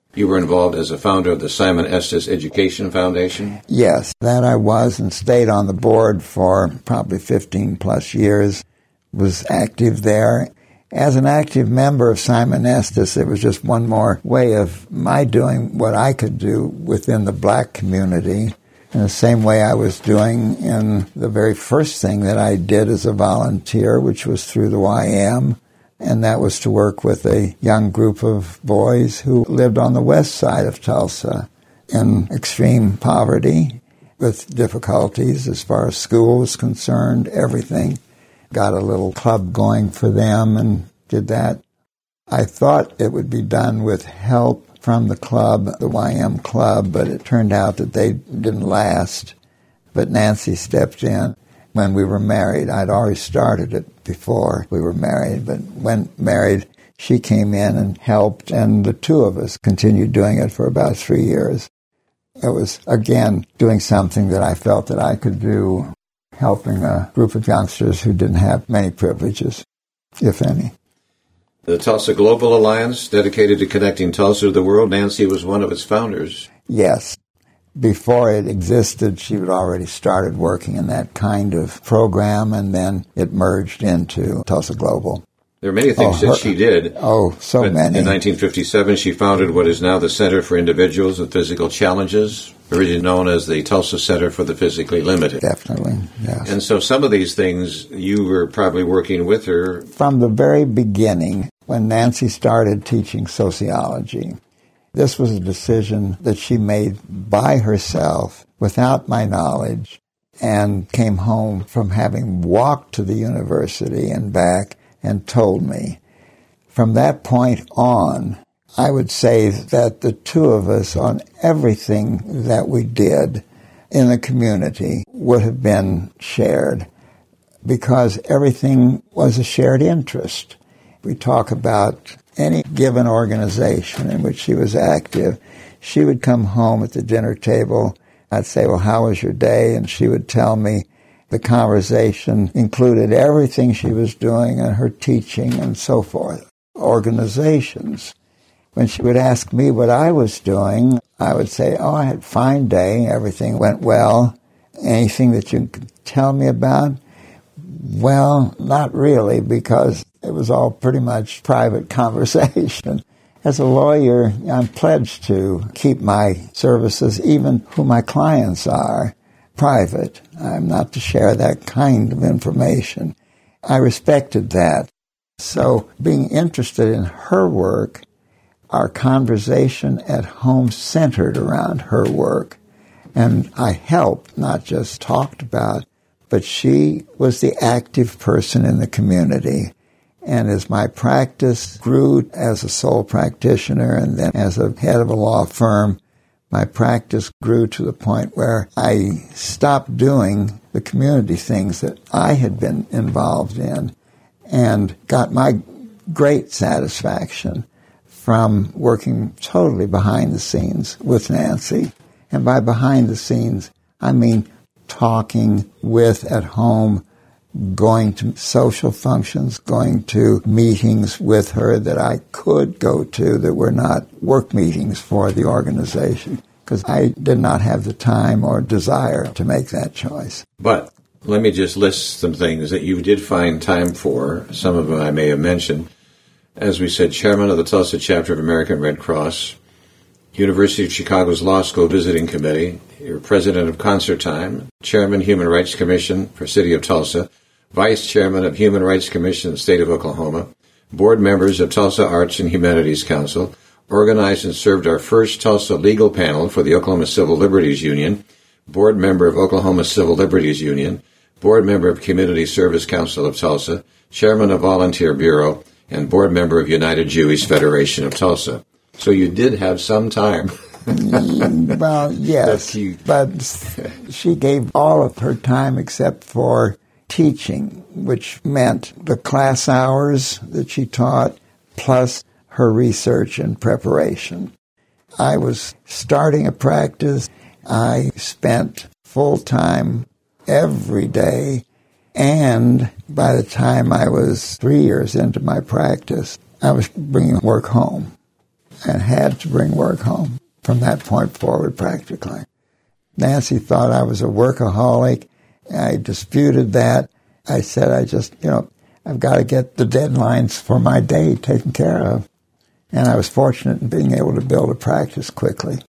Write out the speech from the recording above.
You were involved as a founder of the Simon Estes Education Foundation? Yes, that I was, and stayed on the board for probably 15 plus years, was active there. As an active member of Simon Estes, it was just one more way of my doing what I could do within the black community, in the same way I was doing in the very first thing that I did as a volunteer, which was through the YM, and that was to work with a young group of boys who lived on the west side of Tulsa in extreme poverty, with difficulties as far as school was concerned, everything. Got a little club going for them and did that. I thought it would be done with help from the club, the YM club, but it turned out that they didn't last. But Nancy stepped in when we were married. I'd already started it before we were married, but when married, she came in and helped, and the two of us continued doing it for about 3 years. It was, again, doing something that I felt that I could do, helping a group of youngsters who didn't have many privileges, if any. The Tulsa Global Alliance, dedicated to connecting Tulsa to the world, Nancy was one of its founders. Yes. Before it existed, she had already started working in that kind of program, and then it merged into Tulsa Global. There are many things that she did. Oh, so many. In 1957, she founded what is now the Center for Individuals with Physical Challenges, originally known as the Tulsa Center for the Physically Limited. Definitely, yes. And so some of these things, you were probably working with her. From the very beginning, when Nancy started teaching sociology, this was a decision that she made by herself, without my knowledge, and came home from having walked to the university and back and told me. From that point on, I would say that the two of us, on everything that we did in the community, would have been shared, because everything was a shared interest. We talk about any given organization in which she was active. She would come home at the dinner table. I'd say, well, how was your day? And she would tell me. The conversation included everything she was doing and her teaching and so forth. Organizations. When she would ask me what I was doing, I would say, oh, I had a fine day. Everything went well. Anything that you could tell me about? Well, not really, because it was all pretty much private conversation. As a lawyer, I'm pledged to keep my services, even who my clients are, private. I'm not to share that kind of information. I respected that. So being interested in her work, our conversation at home centered around her work. And I helped, not just talked about, but she was the active person in the community. And as my practice grew as a sole practitioner and then as a head of a law firm, my practice grew to the point where I stopped doing the community things that I had been involved in and got my great satisfaction from working totally behind the scenes with Nancy. And by behind the scenes, I mean talking with at home, going to social functions, going to meetings with her that I could go to that were not work meetings for the organization, because I did not have the time or desire to make that choice. But let me just list some things that you did find time for. Some of them I may have mentioned. As we said, chairman of the Tulsa chapter of American Red Cross, University of Chicago's Law School Visiting Committee, you're president of Concert Time, chairman Human Rights Commission for City of Tulsa, vice chairman of Human Rights Commission, State of Oklahoma, board members of Tulsa Arts and Humanities Council, organized and served our first Tulsa legal panel for the Oklahoma Civil Liberties Union, board member of Oklahoma Civil Liberties Union, board member of Community Service Council of Tulsa, chairman of Volunteer Bureau, and board member of United Jewish Federation of Tulsa. So you did have some time. Well, yes, but she gave all of her time except for teaching, which meant the class hours that she taught, plus her research and preparation. I was starting a practice. I spent full time every day, and by the time I was 3 years into my practice, I was bringing work home. and had to bring work home from that point forward practically. Nancy thought I was a workaholic. I disputed that. I said, I've got to get the deadlines for my day taken care of. And I was fortunate in being able to build a practice quickly.